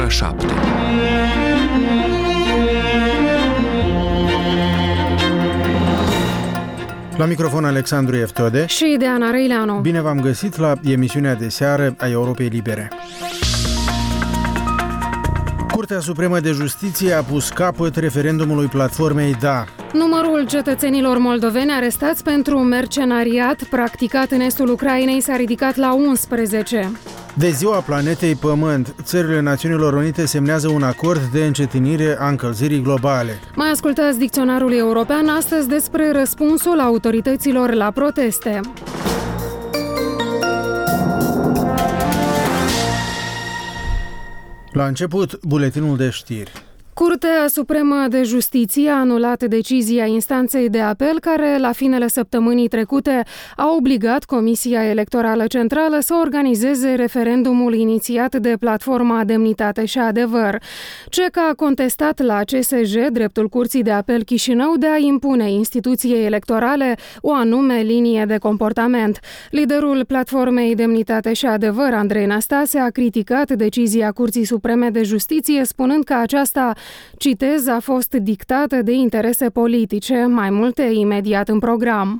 ora 7. La microfon Alexandru Eftode și Diana Răileanu. Bine v-am găsit la emisiunea de seară a Europei Libere. Curtea Supremă de Justiție a pus capăt referendumului platformei Da. Numărul cetățenilor moldoveni arestați pentru mercenariat practicat în estul Ucrainei s-a ridicat la 11. De ziua planetei Pământ, țările Națiunilor Unite semnează un acord de încetinire a încălzirii globale. Mai ascultați dicționarul european astăzi despre răspunsul autorităților la proteste. La început, buletinul de știri. Curtea Supremă de Justiție a anulat decizia instanței de apel care, la finele săptămânii trecute, a obligat Comisia Electorală Centrală să organizeze referendumul inițiat de platforma Demnitate și Adevăr. CEC a contestat la CSJ dreptul Curții de Apel Chișinău de a impune instituției electorale o anume linie de comportament. Liderul platformei Demnitate și Adevăr, Andrei Năstase, a criticat decizia Curții Supreme de Justiție, spunând că aceasta, citez, a fost dictată de interese politice, mai multe imediat în program.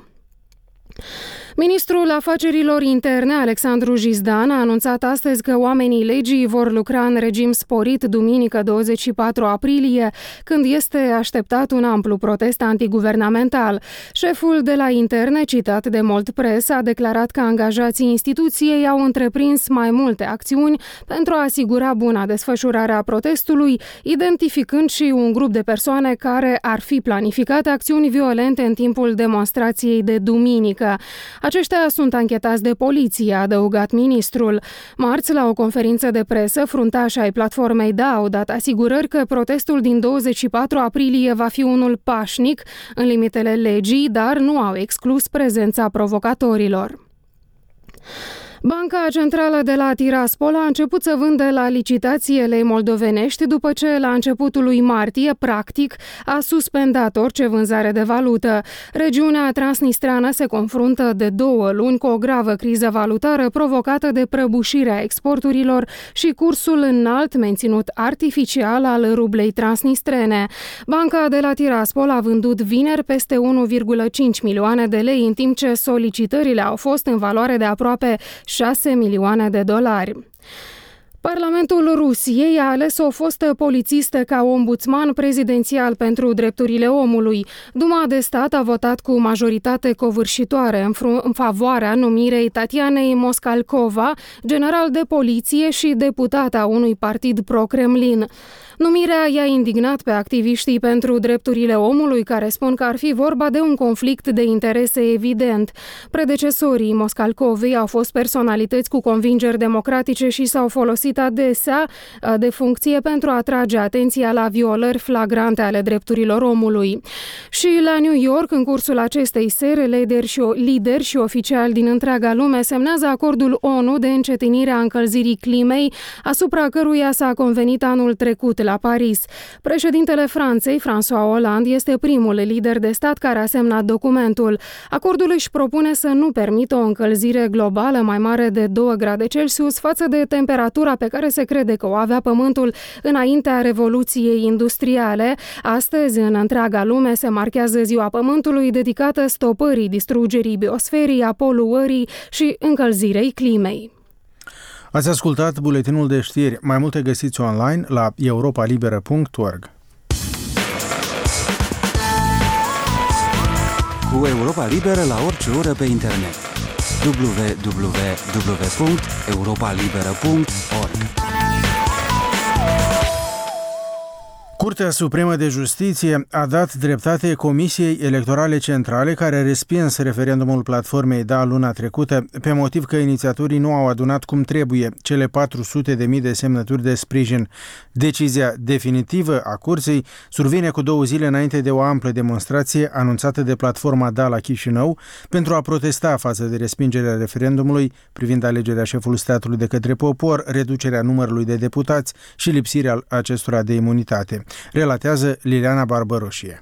Ministrul Afacerilor Interne, Alexandru Jizdan, a anunțat astăzi că oamenii legii vor lucra în regim sporit duminică 24 aprilie, când este așteptat un amplu protest antiguvernamental. Șeful de la Interne, citat de Molt Press, a declarat că angajații instituției au întreprins mai multe acțiuni pentru a asigura buna desfășurare a protestului, identificând și un grup de persoane care ar fi planificat acțiuni violente în timpul demonstrației de duminică. Aceștia sunt anchetați de poliție, a adăugat ministrul. Marți, la o conferință de presă, fruntașii ai platformei Da au dat asigurări că protestul din 24 aprilie va fi unul pașnic, în limitele legii, dar nu au exclus prezența provocatorilor. Banca Centrală de la Tiraspol a început să vândă la licitație lei moldovenești după ce, la începutul lui martie, practic, a suspendat orice vânzare de valută. Regiunea transnistreană se confruntă de 2 luni cu o gravă criză valutară provocată de prăbușirea exporturilor și cursul înalt menținut artificial al rublei transnistrene. Banca de la Tiraspol a vândut vineri peste 1,5 milioane de lei, în timp ce solicitările au fost în valoare de aproape 6 milioane de dolari. Parlamentul Rusiei a ales o fostă polițistă ca ombudsman prezidențial pentru drepturile omului. Duma de stat a votat cu majoritate covârșitoare în favoarea numirei Tatianei Moskalkova, general de poliție și deputată a unui partid pro-Kremlin. Numirea i-a indignat pe activiștii pentru drepturile omului, care spun că ar fi vorba de un conflict de interese evident. Predecesorii Moskalkovei au fost personalități cu convingeri democratice și s-au folosit adesea de funcție pentru a atrage atenția la violări flagrante ale drepturilor omului. Și la New York, în cursul acestei seri, lideri și oficiali din întreaga lume semnează acordul ONU de încetinire a încălzirii climei, asupra căruia s-a convenit anul trecut la Paris. Președintele Franței, François Hollande, este primul lider de stat care a semnat documentul. Acordul își propune să nu permită o încălzire globală mai mare de 2 grade Celsius față de temperatura pe care se crede că o avea Pământul înaintea Revoluției Industriale. Astăzi, în întreaga lume, se marchează Ziua Pământului, dedicată stopării distrugerii biosferii, a poluării și încălzirei climei. Ați ascultat buletinul de știri. Mai multe găsiți online la europalibera.org. Cu Europa Liberă la orice oră pe internet. www.europalibera.org. Curtea Supremă de Justiție a dat dreptate Comisiei Electorale Centrale, care a respins referendumul platformei Da luna trecută pe motiv că inițiatorii nu au adunat cum trebuie cele 400.000 de semnături de sprijin. Decizia definitivă a curții survine cu 2 zile înainte de o amplă demonstrație anunțată de platforma Da la Chișinău pentru a protesta față de respingerea referendumului privind alegerea șefului statului de către popor, reducerea numărului de deputați și lipsirea acestora de imunitate. Relatează Liliana Barbăroșie.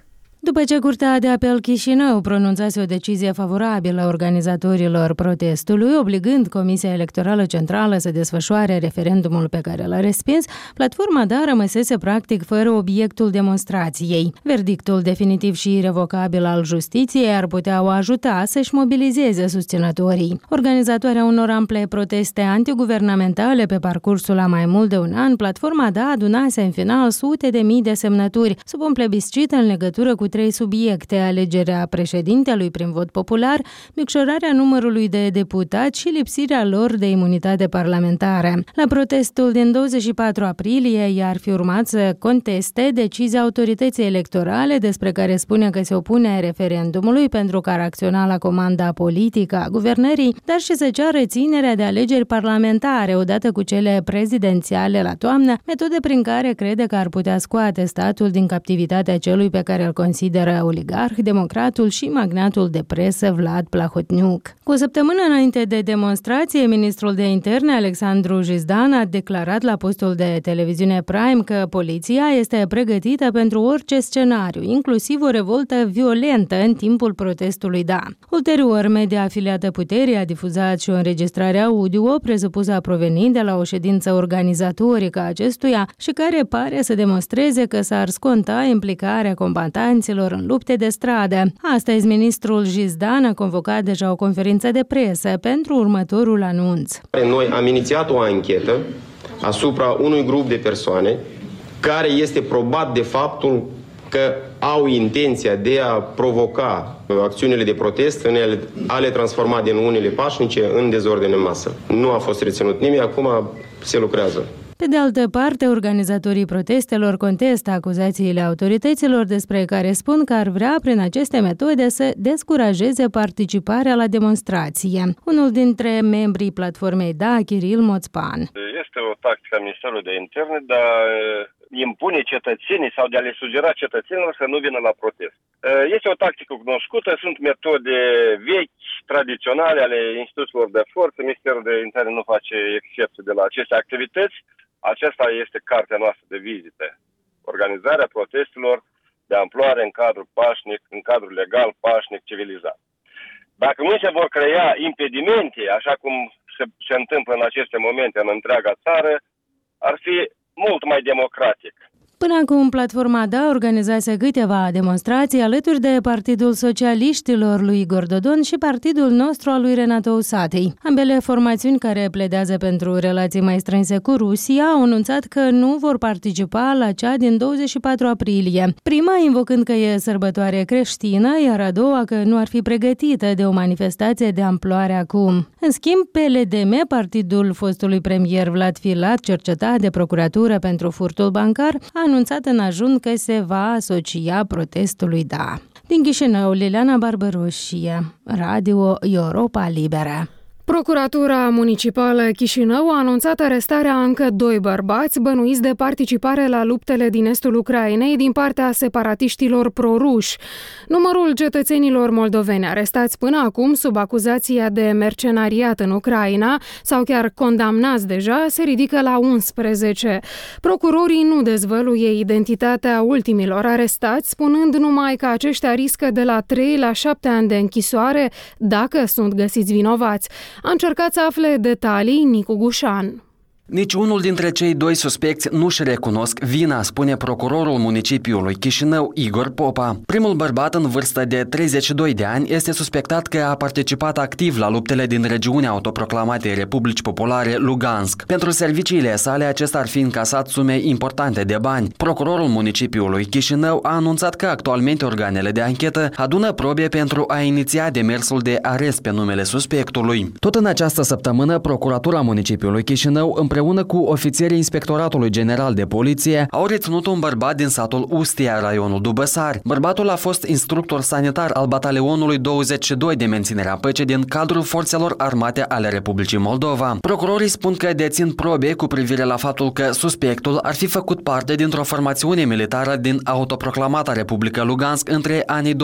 După ce Curtea de Apel Chișinău pronunțase o decizie favorabilă organizatorilor protestului, obligând Comisia Electorală Centrală să desfășoare referendumul pe care l-a respins, platforma DA rămăsese practic fără obiectul demonstrației. Verdictul definitiv și irrevocabil al justiției ar putea o ajuta să-și mobilizeze susținătorii. Organizatoarea unor ample proteste antiguvernamentale pe parcursul a mai mult de un an, platforma DA adunase în final sute de mii de semnături sub un plebiscit în legătură cu 3 subiecte: alegerea președintelui prin vot popular, micșorarea numărului de deputați și lipsirea lor de imunitate parlamentară. La protestul din 24 aprilie i-ar fi urmat să conteste decizia autorității electorale despre care spune că se opune referendumului pentru că ar acționa la comanda politică a guvernării, dar și să ceară ținerea de alegeri parlamentare odată cu cele prezidențiale la toamnă, metode prin care crede că ar putea scoate statul din captivitatea celui pe care îl consideră oligarh, democratul și magnatul de presă Vlad Plahotniuc. Cu o săptămână înainte de demonstrație, ministrul de interne Alexandru Jizdan a declarat la postul de televiziune Prime că poliția este pregătită pentru orice scenariu, inclusiv o revoltă violentă în timpul protestului DA. Ulterior, media afiliată puterii a difuzat și o înregistrare audio presupusă a proveni de la o ședință organizatorică a acestuia și care pare să demonstreze că s-ar sconta implicarea combatanților în lupte de stradă. Astăzi, ministrul Jizdan a convocat deja o conferință de presă pentru următorul anunț. Noi am inițiat o anchetă asupra unui grup de persoane care este probat de faptul că au intenția de a provoca acțiunile de protest, a le transforma din unele pașnice în dezordine în masă. Nu a fost reținut nimeni, acum se lucrează. Pe de altă parte, organizatorii protestelor contestă acuzațiile autorităților despre care spun că ar vrea prin aceste metode să descurajeze participarea la demonstrație. Unul dintre membrii platformei DA, Kiril Moțpan. Este o tactică a Ministerului de Interne de a impune cetățenii sau de a le sugera cetățenilor să nu vină la protest. Este o tactică cunoscută, sunt metode vechi, tradiționale ale instituțiilor de forță. Ministerul de Interne nu face excepție de la aceste activități. Aceasta este cartea noastră de vizită. Organizarea protestelor de amploare în cadrul pașnic, în cadrul legal, pașnic, civilizat. Dacă nu se vor crea impedimente, așa cum se întâmplă în aceste momente în întreaga țară, ar fi mult mai democratic. Până acum, platforma DA organizase câteva demonstrații alături de Partidul Socialiștilor lui Igor Dodon și Partidul Nostru al lui Renato Usatăi. Ambele formațiuni care pledează pentru relații mai strânse cu Rusia au anunțat că nu vor participa la cea din 24 aprilie. Prima invocând că e sărbătoare creștină, iar a doua că nu ar fi pregătită de o manifestație de amploare acum. În schimb, PLDM, partidul fostului premier Vlad Filat, cercetat de procuratură pentru furtul bancar, a anunțat în ajun că se va asocia protestului DA. Din Chișinău, Liliana Barbăroșie, Radio Europa Liberă. Procuratura Municipală Chișinău a anunțat arestarea a încă 2 bărbați bănuiți de participare la luptele din estul Ucrainei din partea separatiștilor proruși. Numărul cetățenilor moldoveni arestați până acum sub acuzația de mercenariat în Ucraina sau chiar condamnați deja se ridică la 11. Procurorii nu dezvăluie identitatea ultimilor arestați, spunând numai că aceștia riscă de la 3 la 7 ani de închisoare dacă sunt găsiți vinovați. A încercat să afle detalii Nicu Gușan. Nici unul dintre cei 2 suspecți nu-și recunosc vina, spune procurorul municipiului Chișinău, Igor Popa. Primul bărbat în vârstă de 32 de ani este suspectat că a participat activ la luptele din regiunea autoproclamatei Republici Populare Lugansk. Pentru serviciile sale, acesta ar fi încasat sume importante de bani. Procurorul municipiului Chișinău a anunțat că actualmente organele de anchetă adună probe pentru a iniția demersul de arest pe numele suspectului. Tot în această săptămână, Procuratura municipiului Chișinău, împreună cu ofițerii Inspectoratului General de Poliție, au reținut un bărbat din satul Ustia, raionul Dubăsari. Bărbatul a fost instructor sanitar al batalionului 22 de menținere a păcii din cadrul Forțelor Armate ale Republicii Moldova. Procurorii spun că dețin probe cu privire la faptul că suspectul ar fi făcut parte dintr-o formațiune militară din autoproclamata Republică Lugansk între anii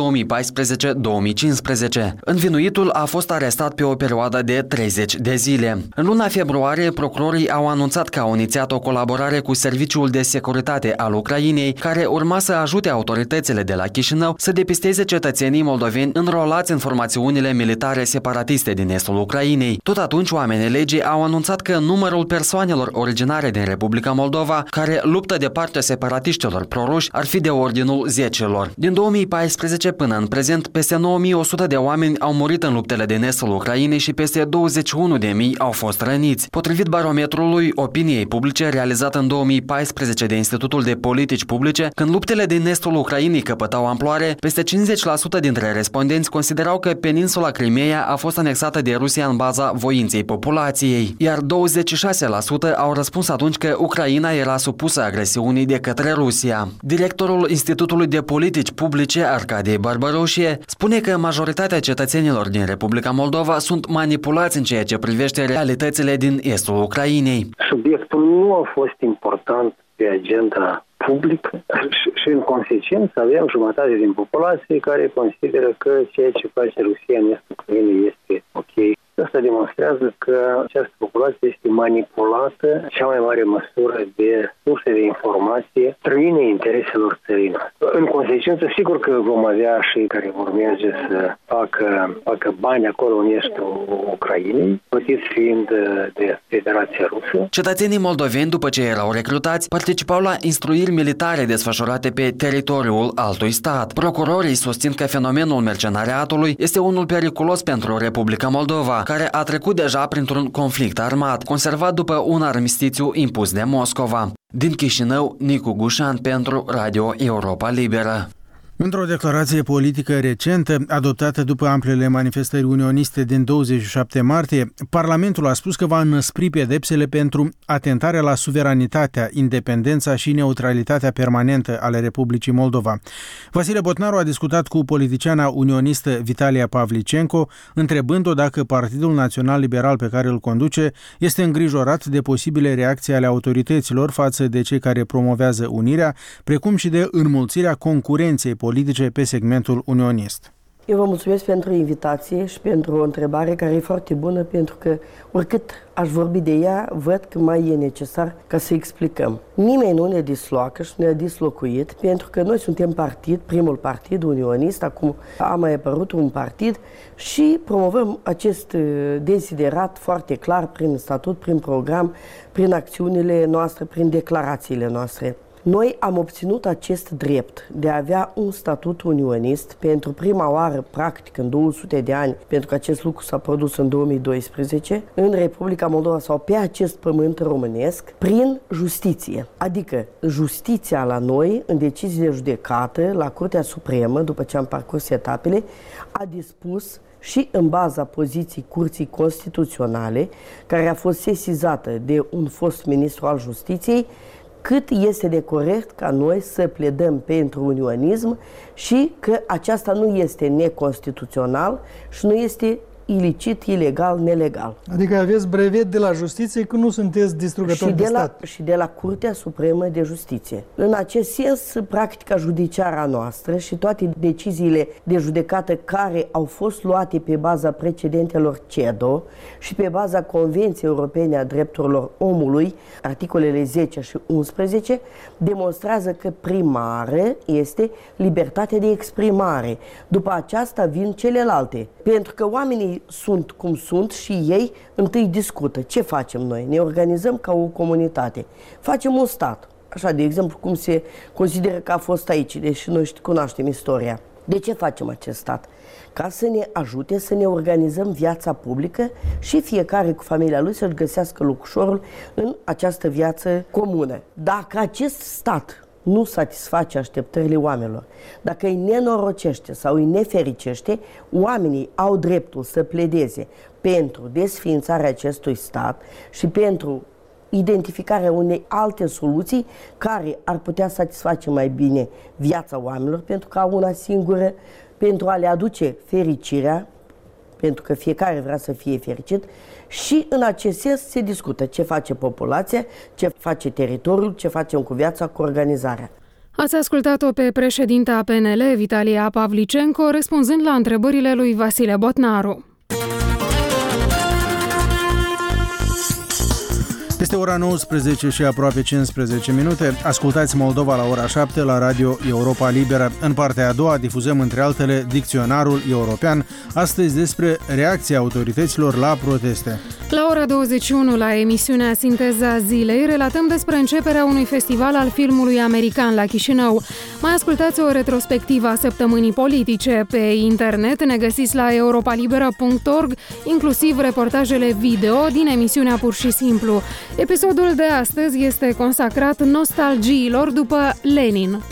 2014-2015. Învinuitul a fost arestat pe o perioadă de 30 de zile. În luna februarie, procurorii au au anunțat că au inițiat o colaborare cu Serviciul de Securitate al Ucrainei, care urma să ajute autoritățile de la Chișinău să depisteze cetățenii moldoveni înrolați în formațiunile militare separatiste din estul Ucrainei. Tot atunci, oamenii legii au anunțat că numărul persoanelor originare din Republica Moldova care luptă de partea separatiștilor proruși ar fi de ordinul zecelor. Din 2014 până în prezent, peste 9100 de oameni au murit în luptele din estul Ucrainei și peste 21.000 au fost răniți. Potrivit barometrului opiniei publice realizat în 2014 de Institutul de Politici Publice, când luptele din estul Ucrainei căpătau amploare, peste 50% dintre respondenți considerau că peninsula Crimeea a fost anexată de Rusia în baza voinței populației, iar 26% au răspuns atunci că Ucraina era supusă agresiunii de către Rusia. Directorul Institutului de Politici Publice, Arcadie Barbaroșie, spune că majoritatea cetățenilor din Republica Moldova sunt manipulați în ceea ce privește realitățile din estul Ucrainei. Subiectul nu a fost important pe agenda publică și în consecință avem jumătate din populație care consideră că ceea ce face Rusia în estul Ucrainei este ok. Asta demonstrează că această populație este manipulată în cea mai mare măsură de surse de informație străine intereselor țării noastre. În consecință, sigur că vom avea și care vor merge să facă bani acolo în estul Ucrainei, plătiți fiind de Federația Rusă. Cetățenii moldoveni, după ce erau recrutați, participau la instruiri militare desfășurate pe teritoriul altui stat. Procurorii susțin că fenomenul mercenariatului este unul periculos pentru Republica Moldova, care a trecut deja printr-un conflict armat, conservat după un armistițiu impus de Moscova. Din Chișinău, Nicu Gușan pentru Radio Europa Liberă. Într-o declarație politică recentă, adoptată după amplele manifestări unioniste din 27 martie, Parlamentul a spus că va înăspri pedepsele pentru atentarea la suveranitatea, independența și neutralitatea permanentă ale Republicii Moldova. Vasile Botnaru a discutat cu politiciana unionistă Vitalia Pavlicenko, întrebând-o dacă Partidul Național Liberal pe care îl conduce este îngrijorat de posibile reacții ale autorităților față de cei care promovează unirea, precum și de înmulțirea concurenței politice pe segmentul unionist. Eu vă mulțumesc pentru invitație și pentru o întrebare care e foarte bună, pentru că oricât aș vorbi de ea, văd că mai e necesar ca să explicăm. Nimeni nu ne disloacă și nu ne-a dislocuit, pentru că noi suntem partid, primul partid unionist, acum a mai apărut un partid și promovăm acest desiderat foarte clar prin statut, prin program, prin acțiunile noastre, prin declarațiile noastre. Noi am obținut acest drept de a avea un statut unionist pentru prima oară, practic, în 200 de ani, pentru că acest lucru s-a produs în 2012, în Republica Moldova sau pe acest pământ românesc, prin justiție. Adică justiția la noi, în decizii de judecată, la Curtea Supremă, după ce am parcurs etapele, a dispus și în baza poziției Curții Constituționale, care a fost sesizată de un fost ministru al Justiției, cât este de corect ca noi să pledăm pentru unionism și că aceasta nu este neconstituțional și nu este ilicit, ilegal, nelegal. Adică aveți brevet de la justiție că nu sunteți distrugători de stat. Și de la Curtea Supremă de Justiție. În acest sens, practica judiciară a noastră și toate deciziile de judecată care au fost luate pe baza precedentelor CEDO și pe baza Convenției Europene a Drepturilor Omului, articolele 10 și 11, demonstrează că primară este libertatea de exprimare. După aceasta vin celelalte. Pentru că oamenii sunt cum sunt și ei întâi discută. Ce facem noi? Ne organizăm ca o comunitate. Facem un stat. Așa, de exemplu, cum se consideră că a fost aici, deși noi cunoaștem istoria. De ce facem acest stat? Ca să ne ajute să ne organizăm viața publică și fiecare cu familia lui să-și găsească locușorul în această viață comună. Dacă acest stat nu satisface așteptările oamenilor, dacă îi nenorocește sau îi nefericește, oamenii au dreptul să pledeze pentru desființarea acestui stat și pentru identificarea unei alte soluții care ar putea satisface mai bine viața oamenilor, pentru că au una singură, pentru a le aduce fericirea, pentru că fiecare vrea să fie fericit, și în acest sens se discută ce face populația, ce face teritoriul, ce facem cu viața, cu organizarea. Ați ascultat-o pe președinta PNL, Vitalia Pavlicenko, răspunzând la întrebările lui Vasile Botnaru. Este ora 19 și aproape 15 minute. Ascultați Moldova la ora 7 la Radio Europa Liberă. În partea a doua difuzăm între altele Dicționarul European, astăzi despre reacția autorităților la proteste. La ora 21, la emisiunea Sinteza Zilei, relatăm despre începerea unui festival al filmului american la Chișinău. Mai ascultați o retrospectivă a săptămânii politice. Pe internet ne găsiți la europalibera.org, inclusiv reportajele video din emisiunea Pur și Simplu. Episodul de astăzi este consacrat nostalgiilor după Lenin.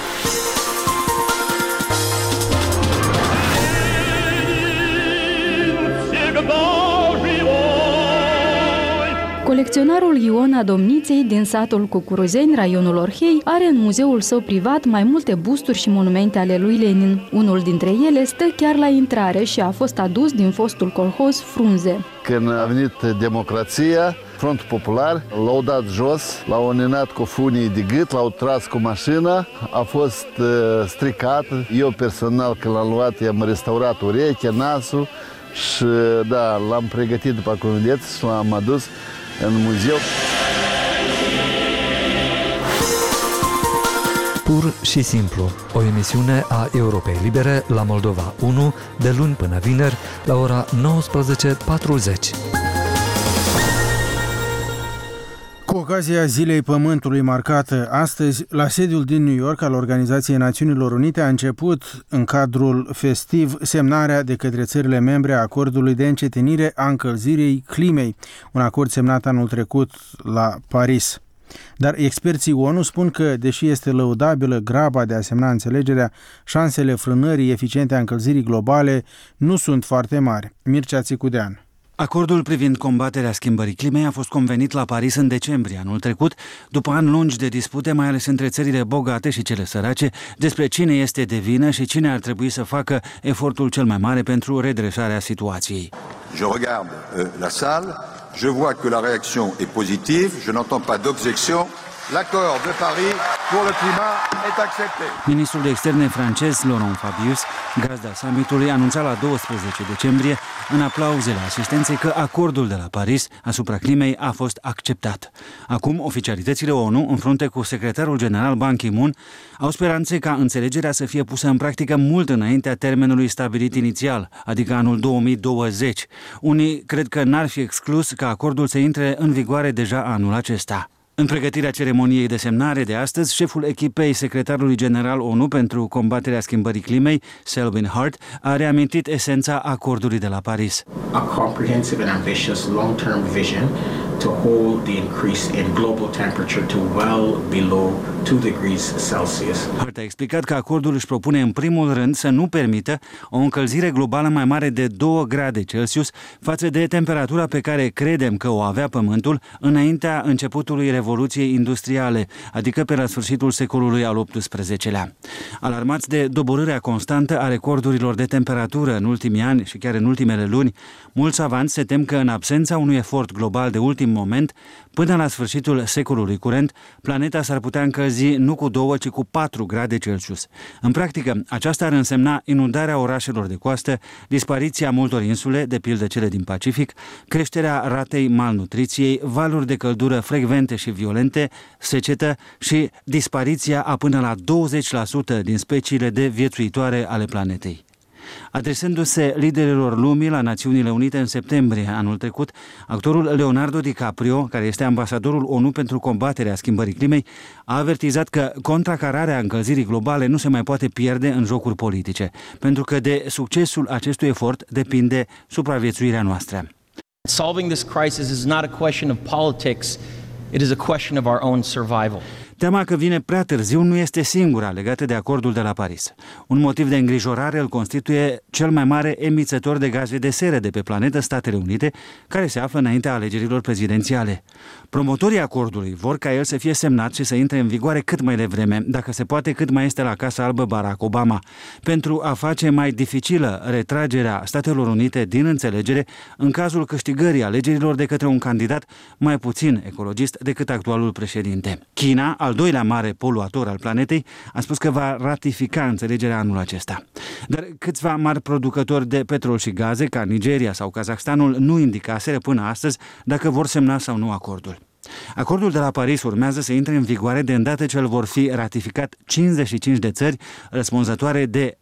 Colecționarul Iona Domniței din satul Cucuruzeni, raionul Orhei, are în muzeul său privat mai multe busturi și monumente ale lui Lenin. Unul dintre ele stă chiar la intrare și a fost adus din fostul colhoz Frunze. Când a venit democrația, Frontul Popular l-au dat jos, l-au înenat cu funii de gât, l-au tras cu mașina, a fost stricat. Eu personal, când l-am luat, i-am restaurat urechea, nasul și da, l-am pregătit după cum vedeți și l-am adus în muzeu. Pur și Simplu, o emisiune a Europei Libere la Moldova 1, de luni până vineri, la ora 19:40. Cu ocazia Zilei Pământului marcată astăzi, la sediul din New York al Organizației Națiunilor Unite a început, în cadrul festiv, semnarea de către țările membre a acordului de încetinire a încălzirii climei, un acord semnat anul trecut la Paris. Dar experții ONU spun că, deși este lăudabilă graba de a semna înțelegerea, șansele frânării eficiente a încălzirii globale nu sunt foarte mari. Mircea Țicudean. Acordul privind combaterea schimbării climei a fost convenit la Paris în decembrie anul trecut, după ani lungi de dispute, mai ales între țările bogate și cele sărace, despre cine este de vină și cine ar trebui să facă efortul cel mai mare pentru redresarea situației. Je regarde la salle, je vois que la réaction est positive, je n'entends pas d'objection. L'accord de Paris pour le climat est accepté. Ministrul de Externe francez Laurent Fabius, gazda summitului, anunța la 12 decembrie, în aplauzele asistenței, că acordul de la Paris asupra climei a fost acceptat. Acum, oficialitățile ONU, în frunte cu secretarul general Ban Ki-moon, au speranțe ca înțelegerea să fie pusă în practică mult înaintea termenului stabilit inițial, adică anul 2020. Unii cred că n-ar fi exclus ca acordul să intre în vigoare deja anul acesta. În pregătirea ceremoniei de semnare de astăzi, șeful echipei secretarului general ONU pentru combaterea schimbării climei, Selwyn Hart, a reamintit esența acordului de la Paris. A comprehensive and ambitious long-term vision to hold the increase in global temperature to well below 2 degrees Celsius. Hart a explicat că acordul își propune în primul rând să nu permită o încălzire globală mai mare de 2 grade Celsius față de temperatura pe care credem că o avea Pământul înaintea începutului Revoluției Industriale, adică pe la sfârșitul secolului al XVIII-lea. Alarmați de doborârea constantă a recordurilor de temperatură în ultimii ani și chiar în ultimele luni, mulți savanți se tem că în absența unui efort global de ultim moment, până la sfârșitul secolului curent, planeta s-ar putea încălzi nu cu 2, ci cu 4 grade Celsius. În practică, aceasta ar însemna inundarea orașelor de coastă, dispariția multor insule, de pildă cele din Pacific, creșterea ratei malnutriției, valuri de căldură frecvente și violente, secetă și dispariția a până la 20% din speciile de viețuitoare ale planetei. Adresându-se liderilor lumii la Națiunile Unite în septembrie anul trecut, actorul Leonardo DiCaprio, care este ambasadorul ONU pentru combaterea schimbării climei, a avertizat că contracararea încălzirii globale nu se mai poate pierde în jocuri politice, pentru că de succesul acestui efort depinde supraviețuirea noastră. Solving this crisis is not a question of politics, it is a question of our own survival. Teama că vine prea târziu nu este singura legată de acordul de la Paris. Un motiv de îngrijorare îl constituie cel mai mare emițător de gaze de seră de pe planetă, Statele Unite, care se află înaintea alegerilor prezidențiale. Promotorii acordului vor ca el să fie semnat și să intre în vigoare cât mai devreme, dacă se poate cât mai este la Casa Albă Barack Obama, pentru a face mai dificilă retragerea Statelor Unite din înțelegere în cazul câștigării alegerilor de către un candidat mai puțin ecologist decât actualul președinte. China, al doilea mare poluator al planetei, a spus că va ratifica înțelegerea anul acesta. Dar câțiva mari producători de petrol și gaze, ca Nigeria sau Kazahstanul, nu indicaseră până astăzi dacă vor semna sau nu acordul. Acordul de la Paris urmează să intre în vigoare de îndată ce îl vor fi ratificat 55 de țări, răspunzătoare de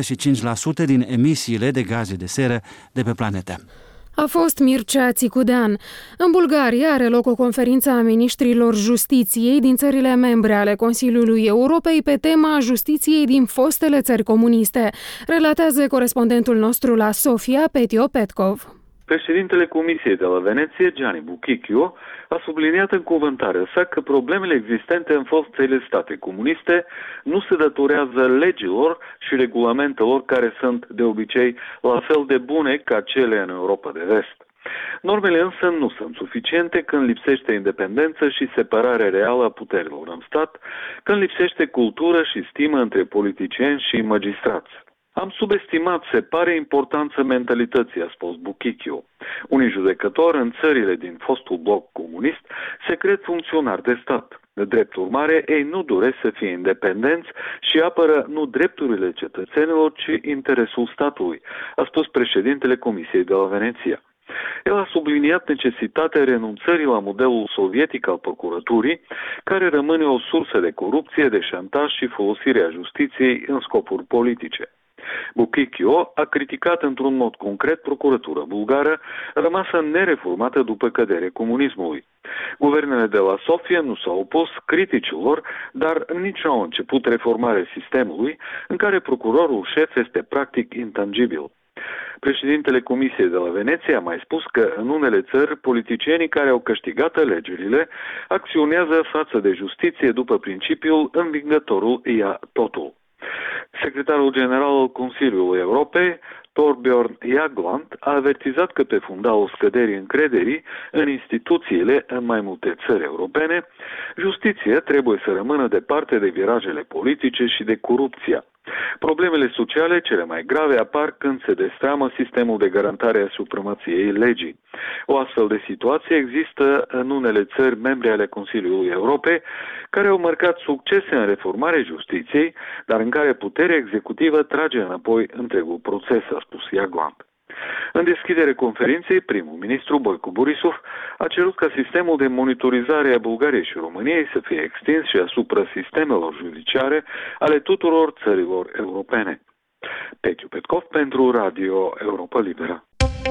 55% din emisiile de gaze de seră de pe planetă. A fost Mircea Țicudean. În Bulgaria are loc o conferință a ministrilor justiției din țările membre ale Consiliului Europei pe tema justiției din fostele țări comuniste. Relatează corespondentul nostru la Sofia, Petio Petkov. Președintele Comisiei de la Veneție, Gianni Buchichiu, a subliniat în cuvântarea sa că problemele existente în fostele state comuniste nu se datorează legilor și regulamentelor care sunt de obicei la fel de bune ca cele în Europa de Vest. Normele însă nu sunt suficiente când lipsește independență și separare reală a puterilor în stat, când lipsește cultură și stimă între politicieni și magistrați. Am subestimat, se pare, importanța mentalității, a spus Buchichiu. Unii judecători în țările din fostul bloc comunist se cred funcționari de stat. De drept urmare, ei nu doresc să fie independenți și apără nu drepturile cetățenilor, ci interesul statului, a spus președintele Comisiei de la Veneția. El a subliniat necesitatea renunțării la modelul sovietic al procuraturii, care rămâne o sursă de corupție, de șantaj și folosirea justiției în scopuri politice. Buchichiu a criticat într-un mod concret procuratura bulgară, rămasă nereformată după căderea comunismului. Guvernele de la Sofia nu s-au opus criticilor, dar nici nu au început reformarea sistemului, în care procurorul șef este practic intangibil. Președintele Comisiei de la Veneția a mai spus că în unele țări politicienii care au câștigat alegerile acționează față de justiție după principiul învingătorul ia totul. Secretarul general al Consiliului Europei, Torbjörn Jagland, a avertizat că pe fundalul scăderii încrederii în instituțiile în mai multe țări europene, justiția trebuie să rămână departe de virajele politice și de corupția. Problemele sociale cele mai grave apar când se destramă sistemul de garantare a supremației legii. O astfel de situație există în unele țări membre ale Consiliului Europei, care au marcat succese în reformarea justiției, dar în care puterea executivă trage înapoi întregul proces, a spus Jagland. În deschiderea conferinței, primul ministru Boico Borisov a cerut ca sistemul de monitorizare a Bulgariei și României să fie extins și asupra sistemelor judiciare ale tuturor țărilor europene. Petio Petkov pentru Radio Europa Liberă.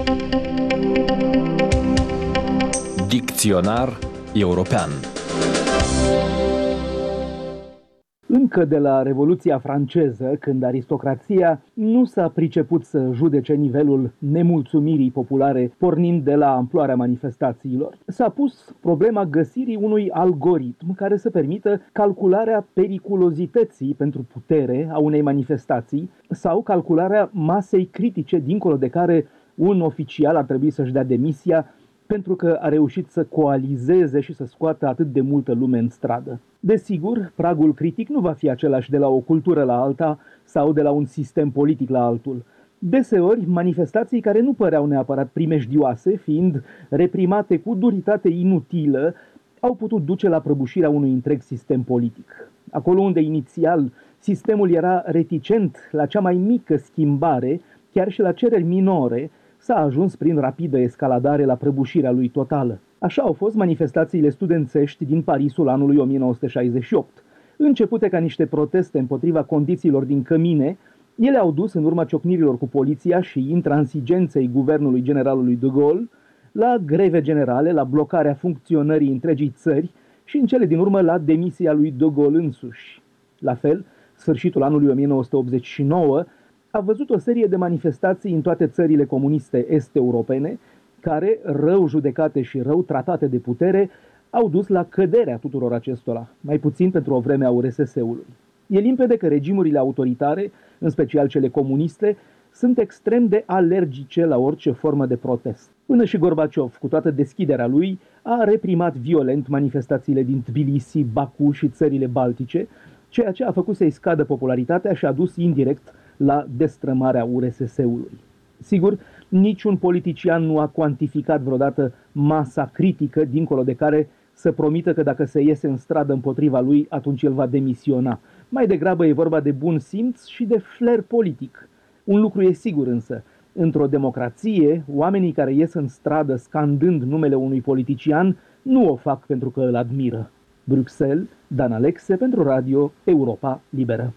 Dicționar european. Încă de la Revoluția franceză, când aristocrația nu s-a priceput să judece nivelul nemulțumirii populare pornind de la amploarea manifestațiilor, s-a pus problema găsirii unui algoritm care să permită calcularea periculozității pentru putere a unei manifestații sau calcularea masei critice dincolo de care un oficial ar trebui să-și dea demisia pentru că a reușit să coalizeze și să scoată atât de multă lume în stradă. Desigur, pragul critic nu va fi același de la o cultură la alta sau de la un sistem politic la altul. Deseori, manifestații care nu păreau neapărat primejdioase, fiind reprimate cu duritate inutilă, au putut duce la prăbușirea unui întreg sistem politic. Acolo unde inițial sistemul era reticent la cea mai mică schimbare, chiar și la cereri minore, s-a ajuns prin rapidă escaladare la prăbușirea lui totală. Așa au fost manifestațiile studențești din Parisul anului 1968. Începute ca niște proteste împotriva condițiilor din cămine, ele au dus în urma ciocnirilor cu poliția și intransigenței guvernului generalului de Gaulle la greve generale, la blocarea funcționării întregii țări și în cele din urmă la demisia lui de Gaulle însuși. La fel, sfârșitul anului 1989 a văzut o serie de manifestații în toate țările comuniste est-europene, care, rău judecate și rău tratate de putere, au dus la căderea tuturor acestora, mai puțin pentru o vreme a URSS-ului. E limpede că regimurile autoritare, în special cele comuniste, sunt extrem de alergice la orice formă de protest. Până și Gorbaciov, cu toată deschiderea lui, a reprimat violent manifestațiile din Tbilisi, Baku și țările baltice, ceea ce a făcut să-i scadă popularitatea și a dus indirect la destrămarea URSS-ului. Sigur, niciun politician nu a cuantificat vreodată masa critică dincolo de care să promită că dacă se iese în stradă împotriva lui, atunci el va demisiona. Mai degrabă e vorba de bun simț și de flair politic. Un lucru e sigur însă, Într-o democrație, oamenii care ies în stradă scandând numele unui politician nu o fac pentru că îl admiră. Bruxelles, Dan Alexe pentru Radio Europa Liberă.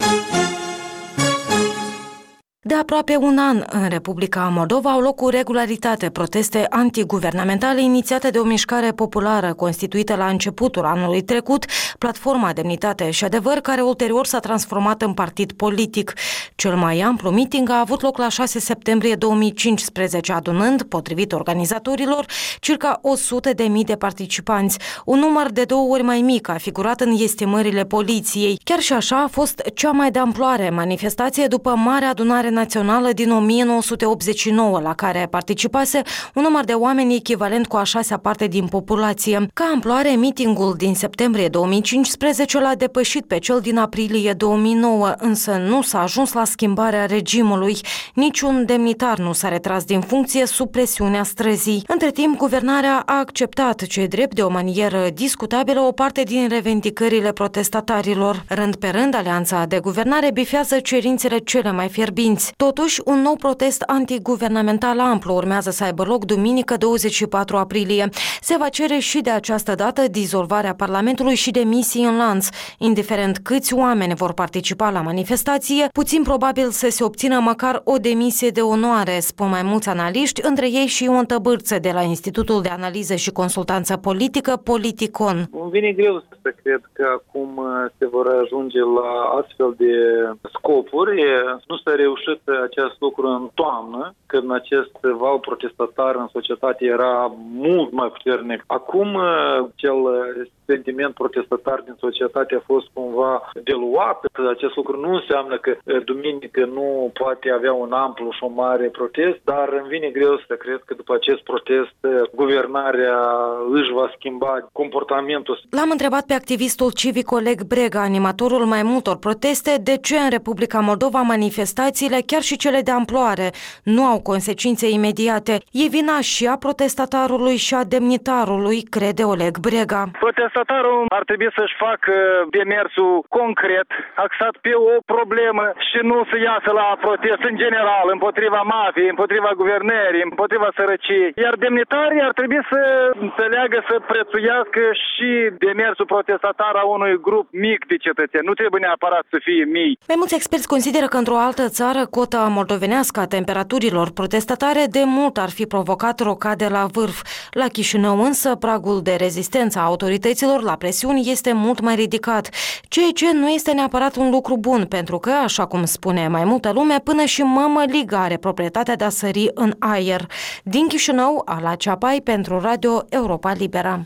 De aproape un an, în Republica Moldova au loc cu regularitate proteste antiguvernamentale inițiate de o mișcare populară constituită la începutul anului trecut, Platforma Demnitate și Adevăr, care ulterior s-a transformat în partid politic. Cel mai amplu meeting a avut loc la 6 septembrie 2015, adunând, potrivit organizatorilor, circa 100.000 de participanți. Un număr de 2 ori mai mic a figurat în estimările poliției. Chiar și așa a fost cea mai de amploare manifestație după Marea Adunare Națională din 1989, la care participase un număr de oameni echivalent cu a 6-a parte din populație. Ca amploare, mitingul din septembrie 2015 l-a depășit pe cel din aprilie 2009, însă nu s-a ajuns la schimbarea regimului. Niciun demnitar nu s-a retras din funcție sub presiunea străzii. Între timp, guvernarea a acceptat, ce drept de o manieră discutabilă, o parte din revendicările protestatarilor. Rând pe rând, alianța de guvernare bifează cerințele cele mai fierbinți. Totuși, un nou protest antiguvernamental amplu urmează să aibă loc duminică 24 aprilie. Se va cere și de această dată dizolvarea Parlamentului și demisii în lanț. Indiferent câți oameni vor participa la manifestație, puțin probabil să se obțină măcar o demisie de onoare, spun mai mulți analiști, între ei și Ion Tăbârță de la Institutul de Analiză și Consultanță Politică, Politicon. Îmi vine greu să cred că acum se vor ajunge la astfel de scopuri. Nu s-a reușit acest lucru în toamnă, când acest val protestatar în societate era mult mai puternic. Acum, cel sentiment protestatar din societate a fost cumva diluat. Acest lucru nu înseamnă că duminică nu poate avea un amplu și o mare protest, dar îmi vine greu să cred că după acest protest guvernarea își va schimba comportamentul. L-am întrebat pe activistul civic Oleg Brega, animatorul mai multor proteste, de ce în Republica Moldova manifestațiile, chiar și cele de amploare, nu au consecințe imediate. E vina și a protestatarului și a demnitarului, crede Oleg Brega. Protestatarul ar trebui să-și facă demersul concret, axat pe o problemă și nu să iasă la protest în general, împotriva mafiei, împotriva guvernării, împotriva sărăciei. Iar demnitarii ar trebui să înțeleagă, să prețuiască și demersul protestatar a unui grup mic de cetățeni. Nu trebuie neapărat să fie mii. Mai mulți experți consideră că într-o altă țară, cota moldovenească a temperaturilor protestatare de mult ar fi provocat rocade la vârf. La Chișinău însă, pragul de rezistență a autorităților la presiuni este mult mai ridicat, ceea ce nu este neapărat un lucru bun, pentru că, așa cum spune mai multă lume, până și mămăliga are proprietatea de a sări în aer. Din Chișinău, Ala Ceapai pentru Radio Europa Liberă.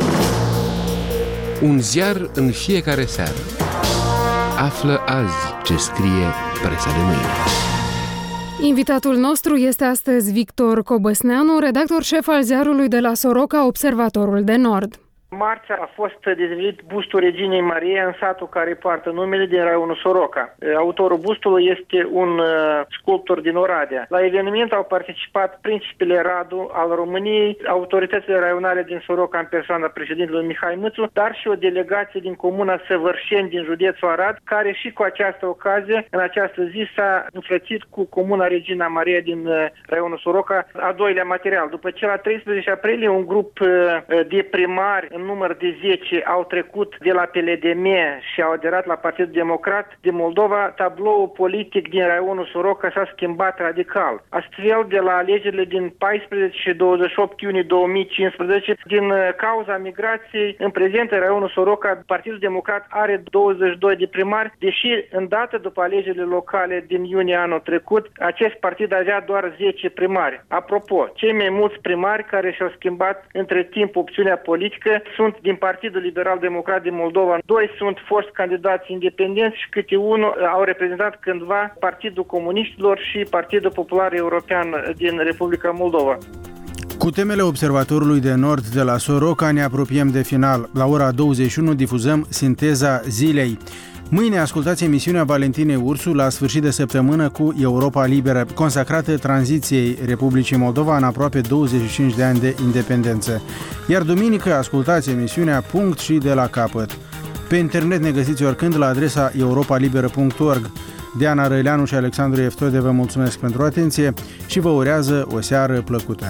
Un ziar în fiecare seară. Află azi ce scrie presa de mâine. Invitatul nostru este astăzi Victor Cobăsneanu, redactor șef al ziarului de la Soroca, Observatorul de Nord. Marți a fost dezvăluit bustul reginei Mariei în satul care poartă numele din raionul Soroca. Autorul bustului este un sculptor din Oradea. La eveniment au participat principele Radu al României, autoritățile raionale din Soroca în persoana președintelui Mihai Mâțu, dar și o delegație din comuna Săvârșeni din județul Arad, care și cu această ocazie, în această zi, s-a înfrățit cu comuna Regina Maria din raionul Soroca, a doilea material. După ce la 13 aprilie un grup de primari în număr de 10 au trecut de la PLDM și au aderat la Partidul Democrat din Moldova, tabloul politic din raionul Soroca s-a schimbat radical. Astfel, de la alegerile din 14 și 28 iunie 2015, din cauza migrației, în prezent în raionul Soroca, Partidul Democrat are 22 de primari, deși îndată după alegerile locale din iunie anul trecut, acest partid avea doar 10 primari. Apropo, cei mai mulți primari care și-au schimbat între timp opțiunea politică sunt din Partidul Liberal Democrat din Moldova. 2 sunt foști candidați independenți și câte unul au reprezentat cândva Partidul Comuniștilor și Partidul Popular European din Republica Moldova. Cu temele Observatorului de Nord de la Soroca ne apropiem de final. La ora 21 difuzăm Sinteza Zilei. Mâine ascultați emisiunea Valentinei Ursu la sfârșit de săptămână cu Europa Liberă, consacrată tranziției Republicii Moldova în aproape 25 de ani de independență. Iar duminică ascultați emisiunea Punct și de la capăt. Pe internet ne găsiți oricând la adresa europalibera.org. Diana Răileanu și Alexandru Eftode vă mulțumesc pentru atenție și vă urează o seară plăcută.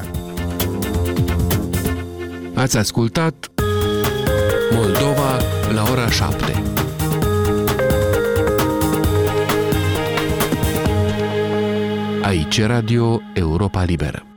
Ați ascultat Moldova la ora 7. Aici Radio Europa Liberă.